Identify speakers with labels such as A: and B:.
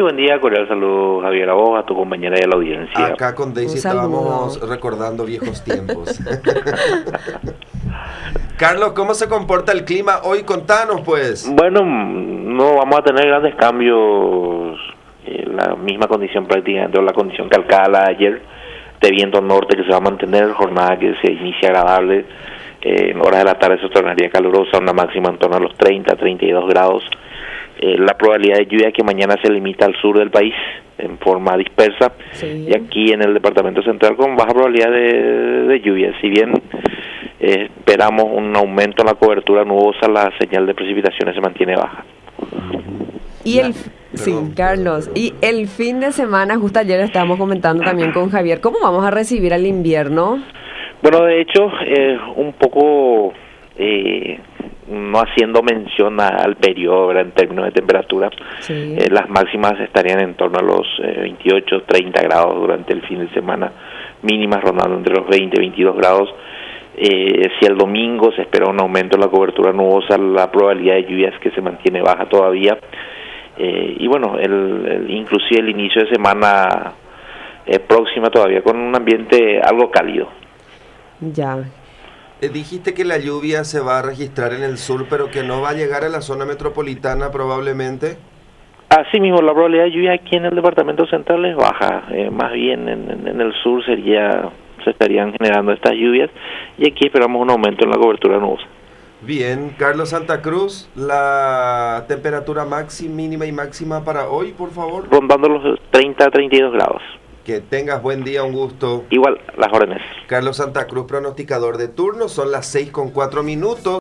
A: buen día, cordial saludo Javier a vos, a tu compañera y a la audiencia.
B: Acá con Daisy estábamos recordando viejos tiempos. Carlos, ¿cómo se comporta el clima hoy? Contanos pues.
A: Bueno, no vamos a tener grandes cambios, la misma condición prácticamente, o la condición calcada la de ayer, de viento norte que se va a mantener, jornada que se inicia agradable, en horas de la tarde se tornaría calurosa, una máxima en torno a los 30, 32 grados. La probabilidad de lluvia que mañana se limita al sur del país en forma dispersa, sí. Y aquí en el departamento central con baja probabilidad de lluvia. Si bien esperamos un aumento en la cobertura nubosa, la señal de precipitaciones se mantiene baja.
C: Y Carlos, y el fin de semana, justo ayer estábamos comentando también con Javier, ¿cómo vamos a recibir al invierno?
A: Bueno, de hecho, un poco no haciendo mención al periodo, ¿verdad? En términos de temperatura, sí. Las máximas estarían en torno a los 28, 30 grados durante el fin de semana, mínimas rondando entre los 20 y 22 grados. Si el domingo se espera un aumento en la cobertura nubosa, la probabilidad de lluvias que se mantiene baja todavía. Y bueno, inclusive el inicio de semana próxima todavía con un ambiente algo cálido.
C: Ya.
B: Dijiste que la lluvia se va a registrar en el sur, pero que no va a llegar a la zona metropolitana probablemente.
A: Así mismo, la probabilidad de lluvia aquí en el departamento central es baja. Más bien en el sur se estarían generando estas lluvias, y aquí esperamos un aumento en la cobertura nubosa.
B: Bien, Carlos Santa Cruz, la temperatura mínima y máxima para hoy, por favor.
A: Rondando los 30 a 32 grados.
B: Que tengas buen día, un gusto.
A: Igual, las órdenes.
B: Carlos Santa Cruz, pronosticador de turno, son las 6:04.